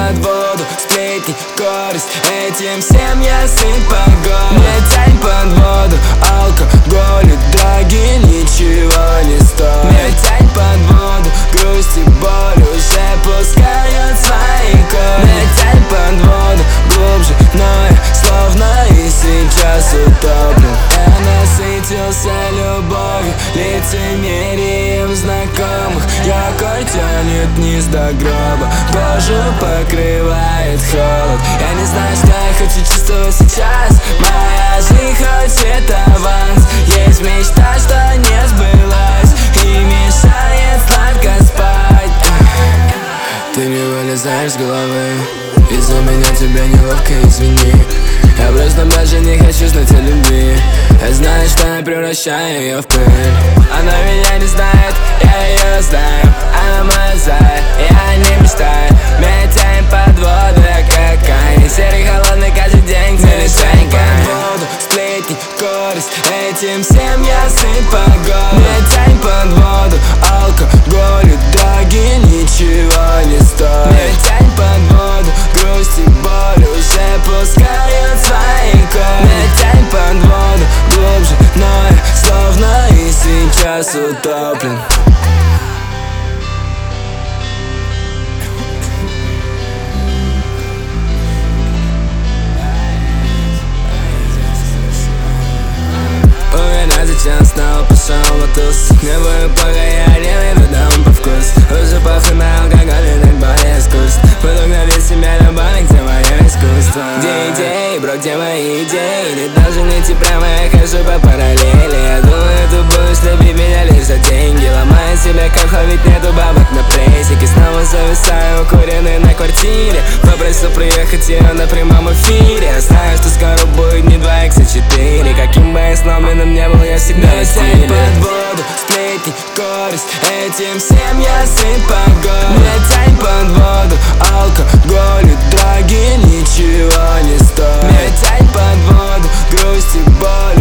под воду, сплетни, корость, этим всем я сыт по горло. Мне тянь под воду, алкоголь и драги ничего не стоит. Мне тянь под воду, грусть и боль уже пускают свои корни. Мне тянь под воду, глубже, но я словно и сейчас утоплен. Я насытился любовью, лицемерием знакомых. Якорь тянет вниз до гроба, кожу покрывает холод. Я не знаю, что я хочу чувствовать сейчас. Моя жизнь хочет аванс. Есть мечта, что не сбылась и мешает сладко спать. Ты не вылезаешь с головы, из-за меня тебе неловко, извини. Я просто больше не хочу знать о любви. Я знаю, что я превращаю ее в пыль. Она меня не знает, я ее знаю. Она моя зая, я не мечтаю. Меня тянет под воду, я как камень. Серый холодный каждый день, где лишень под воду, сплетни, корость, этим всем я сыт по горло. Меня тянет под воду, алкоголь и драги ничего не стоит. Меня тянет под воду, грусть и боль уже пускают свои корни. Меня тянет под воду, глубже, но я словно и сейчас утоплен. Зачем снова пошел в туз? Не буду пока я не веду дам по вкус. Уже похуй на алкоголь и так более искусств. Буду гнобить себя любовь, где мое искусство. Где идеи, бро, где мои идеи? Не должен идти прямо, я хожу по параллели. Я думаю, ты будешь любить меня лишь за деньги. Ломаю себя как ведь нету бабок на прессике. Снова зависаю, укуренный на квартире. Попросил приехать ее на прямом эфире. Я знаю, что скоро будет не 2х, а 4. Каким бы я сломленным не был, я всегда в стиле. Под воду, сплетни, корость, этим всем я сыт по горло. Мне тянь под воду, алкоголь и драги ничего не стоит. Мне тянь под воду, грусть и боль